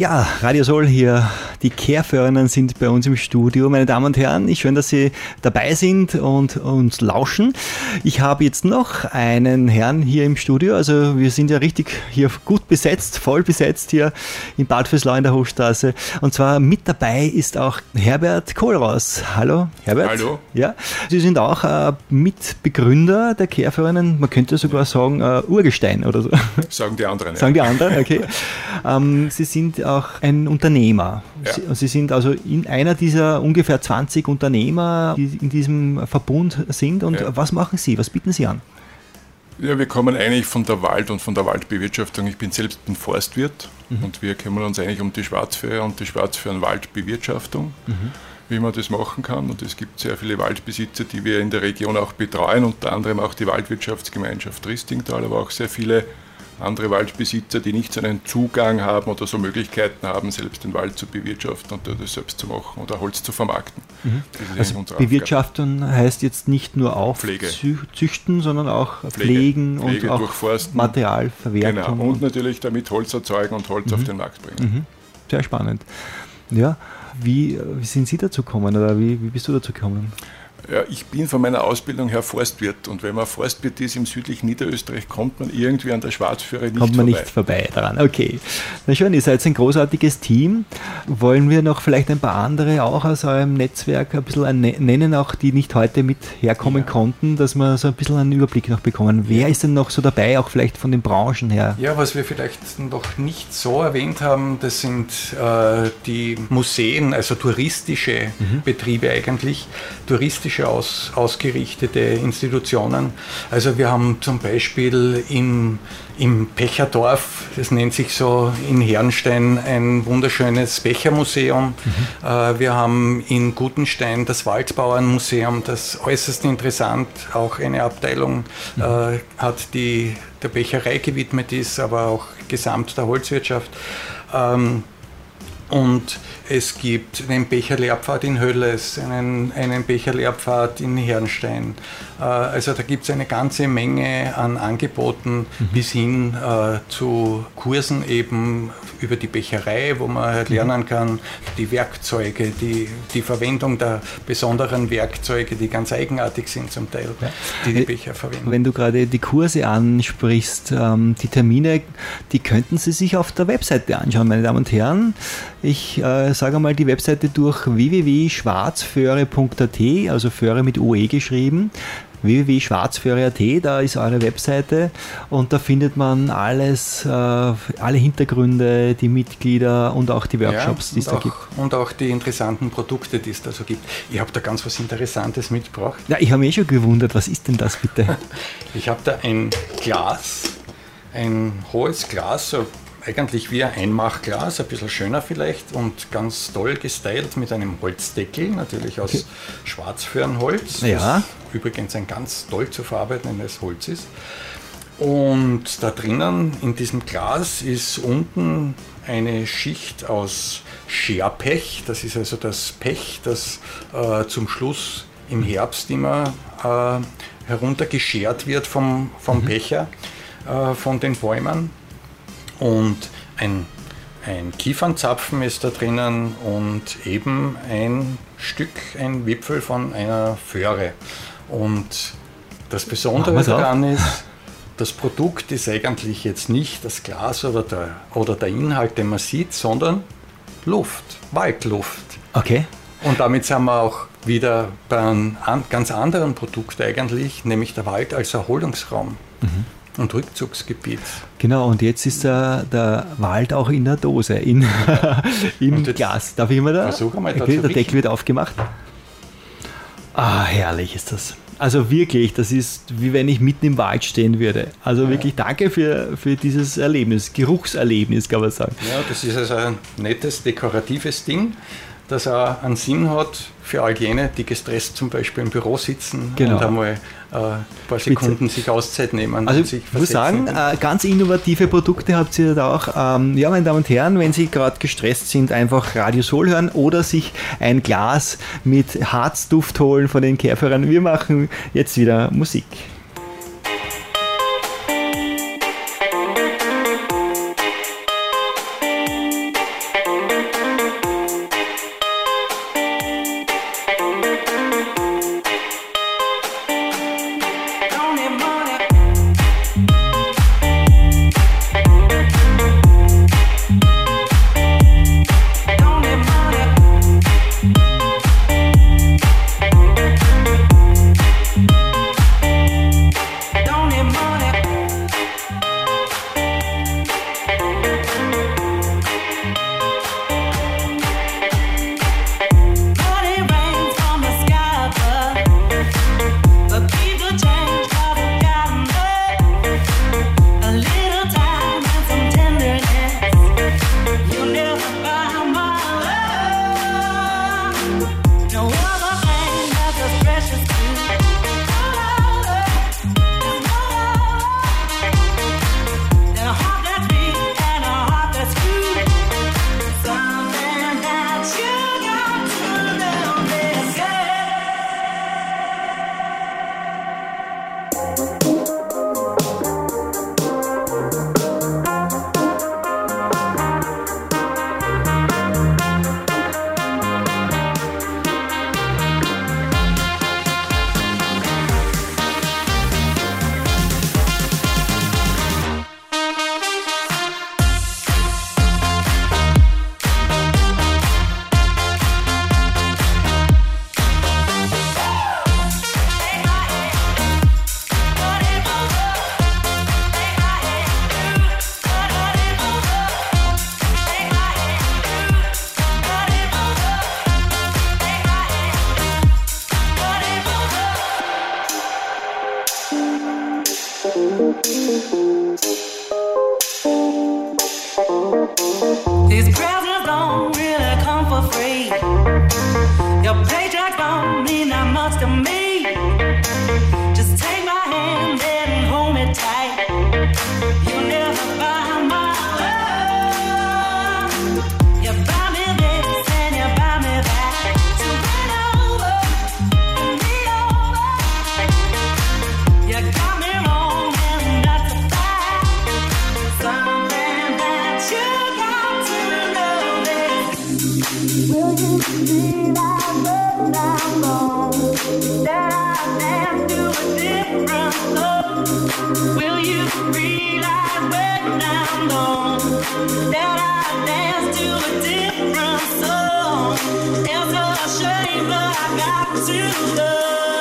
Ja, Radio Soul hier. Die Kehrführerinnen sind bei uns im Studio. Meine Damen und Herren, schön, dass Sie dabei sind und uns lauschen. Ich habe jetzt noch einen Herrn hier im Studio. Also wir sind ja richtig hier gut besetzt, voll besetzt hier in Bad Vöslau in der Hochstraße. Und zwar mit dabei ist auch Herbert Kohlhaas. Hallo, Herbert. Hallo. Ja, Sie sind auch Mitbegründer der Kehrführerinnen. Man könnte sogar sagen Urgestein oder so. Sagen die anderen. Sagen die anderen, okay. Sie sind auch ein Unternehmer. Ja. Sie sind also in einer dieser ungefähr 20 Unternehmer, die in diesem Verbund sind. Und was machen Sie? Was bieten Sie an? Ja, wir kommen eigentlich von der Wald- und von der Waldbewirtschaftung. Ich bin selbst ein Forstwirt und wir kümmern uns eigentlich um die Schwarzföhre und die Schwarzföhren-Waldbewirtschaftung, wie man das machen kann. Und es gibt sehr viele Waldbesitzer, die wir in der Region auch betreuen, unter anderem auch die Waldwirtschaftsgemeinschaft Ristingtal, aber auch sehr viele andere Waldbesitzer, die nicht so einen Zugang haben oder so Möglichkeiten haben, selbst den Wald zu bewirtschaften und das selbst zu machen oder Holz zu vermarkten. Das ist also Bewirtschaften heißt jetzt nicht nur aufzüchten, sondern auch Pflegen und auch durchforsten, Materialverwertung. Genau, und natürlich damit Holz erzeugen und Holz auf den Markt bringen. Sehr spannend. Ja, wie sind Sie dazu gekommen oder wie bist du dazu gekommen? Ja, ich bin von meiner Ausbildung her Forstwirt und wenn man Forstwirt ist im südlichen Niederösterreich, kommt man irgendwie an der Schwarzföhre nicht vorbei daran. Okay, na schön, ihr seid ein großartiges Team. Wollen wir noch vielleicht ein paar andere auch aus eurem Netzwerk ein bisschen nennen, auch die nicht heute mit herkommen konnten, dass wir so ein bisschen einen Überblick noch bekommen. Wer ist denn noch so dabei, auch vielleicht von den Branchen her? Ja, was wir vielleicht noch nicht so erwähnt haben, das sind die Museen, also touristische Betriebe eigentlich, touristische ausgerichtete Institutionen. Also wir haben zum Beispiel im Pecherdorf, das nennt sich so in Herrenstein, ein wunderschönes Bechermuseum. Wir haben in Gutenstein das Waldbauernmuseum, das äußerst interessant auch eine Abteilung hat, die der Becherei gewidmet ist, aber auch gesamt der Holzwirtschaft. Und es gibt einen Becherlehrpfad in Höllles, einen Becherlehrpfad in Herrenstein. Also da gibt es eine ganze Menge an Angeboten bis hin zu Kursen eben über die Becherei, wo man lernen kann, die Werkzeuge, die Verwendung der besonderen Werkzeuge, die ganz eigenartig sind zum Teil, die Becher verwenden. Wenn du gerade die Kurse ansprichst, die Termine, die könnten Sie sich auf der Webseite anschauen, meine Damen und Herren. Ich sage mal die Webseite durch www.schwarzföhre.at, also Föhre mit OE geschrieben, www.schwarzföhre.at, da ist eure Webseite und da findet man alles, alle Hintergründe, die Mitglieder und auch die Workshops, die es da gibt. Und auch die interessanten Produkte, die es da so gibt. Ich habe da ganz was Interessantes mitgebracht. Ja, ich habe mich schon gewundert, was ist denn das bitte? Ich habe da ein Glas, ein hohes Glas, so eigentlich wie ein Einmachglas, ein bisschen schöner vielleicht und ganz toll gestylt mit einem Holzdeckel, natürlich aus Schwarzföhrenholz, das übrigens ein ganz toll zu verarbeitendes Holz ist. Und da drinnen in diesem Glas ist unten eine Schicht aus Scherpech, das ist also das Pech, das zum Schluss im Herbst immer heruntergeschert wird vom Becher, von den Bäumen. Und ein Kiefernzapfen ist da drinnen und eben ein Wipfel von einer Föhre. Und das Besondere daran ist, das Produkt ist eigentlich jetzt nicht das Glas oder der Inhalt, den man sieht, sondern Luft, Waldluft. Okay. Und damit sind wir auch wieder bei einem ganz anderen Produkt eigentlich, nämlich der Wald als Erholungsraum. Und Rückzugsgebiet. Genau, und jetzt ist der Wald auch in der Dose, im Glas. Darf ich mal da? Versuch mal da okay, der Deckel wird aufgemacht. Ah, herrlich ist das. Also wirklich, das ist wie wenn ich mitten im Wald stehen würde. Also wirklich danke für dieses Erlebnis, Geruchserlebnis kann man sagen. Ja, das ist also ein nettes, dekoratives Ding, das auch einen Sinn hat für all jene, die gestresst zum Beispiel im Büro sitzen und einmal ein paar Sekunden sich Auszeit nehmen. Also ich muss sagen, ganz innovative Produkte habt ihr da auch. Ja, meine Damen und Herren, wenn Sie gerade gestresst sind, einfach Radio Soul hören oder sich ein Glas mit Harzduft holen von den Kehrführern. Wir machen jetzt wieder Musik. Will you realize when I'm gone that I dance to a different song? Will you realize when I'm gone that I dance to a different song? It's a shame, but I got to love.